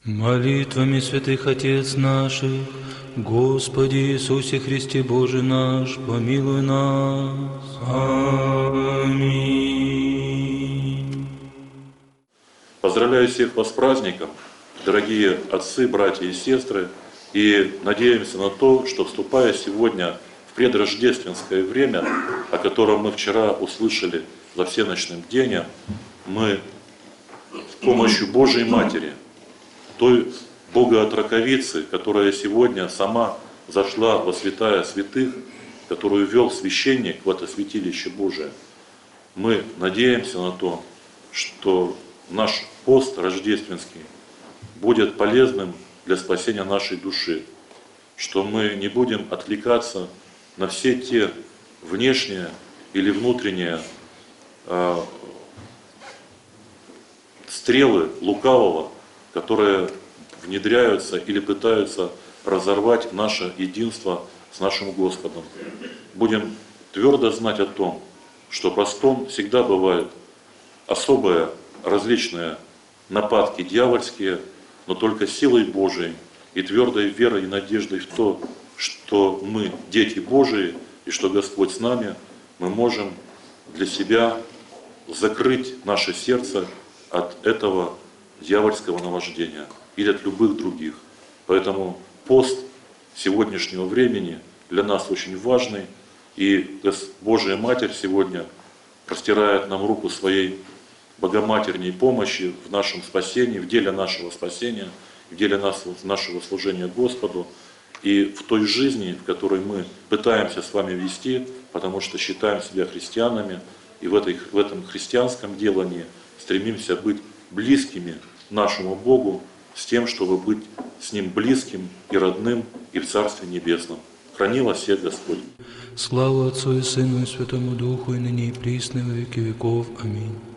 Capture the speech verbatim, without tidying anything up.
Молитвами святых Отец наших, Господи Иисусе Христе Боже наш, помилуй нас. Аминь. Поздравляю всех вас с праздником, дорогие отцы, братья и сестры, и надеемся на то, что, вступая сегодня в предрождественское время, о котором мы вчера услышали за всеночным бдением, мы с помощью Божией Матери, той Богоотроковицы, которая сегодня сама зашла во святая святых, которую вел священник в это святилище Божие, мы надеемся на то, что наш пост рождественский будет полезным для спасения нашей души, что мы не будем отвлекаться на все те внешние или внутренние э, стрелы лукавого, которые внедряются или пытаются разорвать наше единство с нашим Господом. Будем твердо знать о том, что постом всегда бывают особые различные нападки дьявольские, но только силой Божией и твердой верой и надеждой в то, что мы дети Божии и что Господь с нами, мы можем для себя закрыть наше сердце от этого дьявольского наваждения или от любых других. Поэтому пост сегодняшнего времени для нас очень важный, и Божия Матерь сегодня простирает нам руку своей богоматерней помощи в нашем спасении, в деле нашего спасения, в деле нашего служения Господу и в той жизни, в которой мы пытаемся с вами вести, потому что считаем себя христианами, и в, этой, в этом христианском делании стремимся быть близкими нашему Богу с тем, чтобы быть с Ним близким и родным и в Царстве Небесном. Храни вас всех Господь. Слава Отцу и Сыну и Святому Духу, и ныне и присно, и во веки веков. Аминь.